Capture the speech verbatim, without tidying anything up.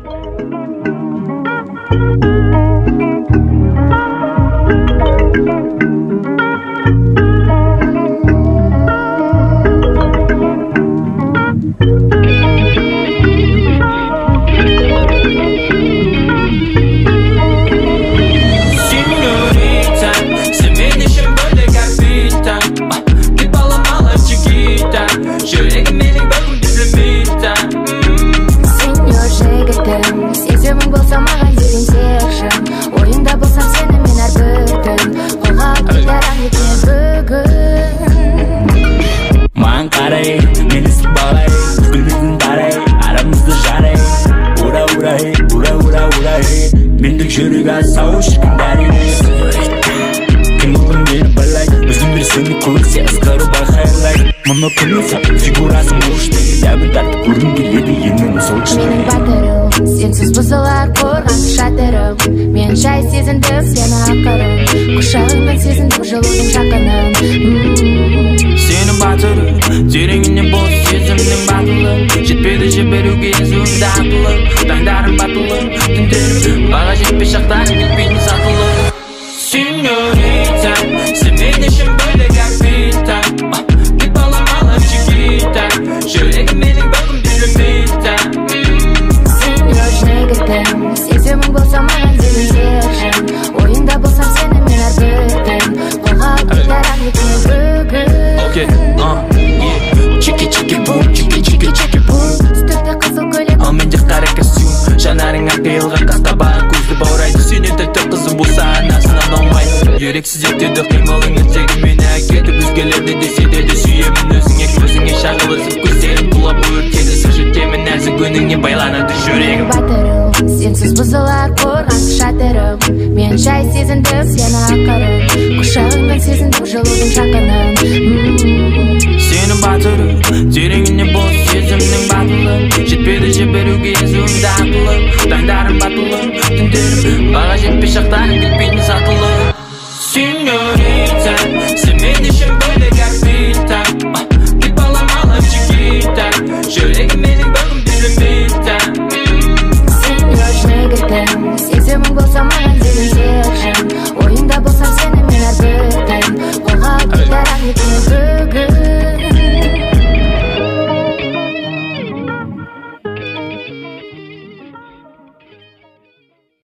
Жүрегі сауыш кіндәрі Кім ұлын бері балай Өзімдер сені көрсе ысқыры байқайлай Мұны күнесап фигурасы мұшты Дәмін тартып көргім келеді енің сол күшті Батырым, сенсіз бұзылар қорған шатырым Мен жай сезіндім сені ақырым Құшағыңмен сезіндім жылудың жақынын Сенің батырым, тереңінен бос сезімнің батылы Жетпеді жіберуге езуіңді атылы Таңдарым батылы, түндерім Баға жетпей шақтарым кетпейді сатылы Сеньорита, сен мен үшін бөлек орбита Кет баламалы чикита Жүрегім менің бағым динамита Сеньор жігітім, сезімің болса маған деген сержім Ойында болсам сені мен әрбірдім Қолға алып кетер бүгін Окей, а, е Чики чики бум, чики чики чики бум Үстірде қызыл көйлек Ал менде қара костюм Жанарыңа қиылған қасқабақ көзді баурайды Сенен тәтті қызым болса анасынан аумайды Ерексіз ектеді қимылыңы тегі мені әкетіп Өзгелерді десе де сүйемін өзіңе көзіңе шағылысып көздерім құлап өртеді Сыр жетемін нәзік өніңе байланады жүрегім Батырым, сенсіз бұзылар қорған шатырым Мен жай сезіндім сені ақырым Құшағыңмен сезіндім жылудың жақынын Сенің батырым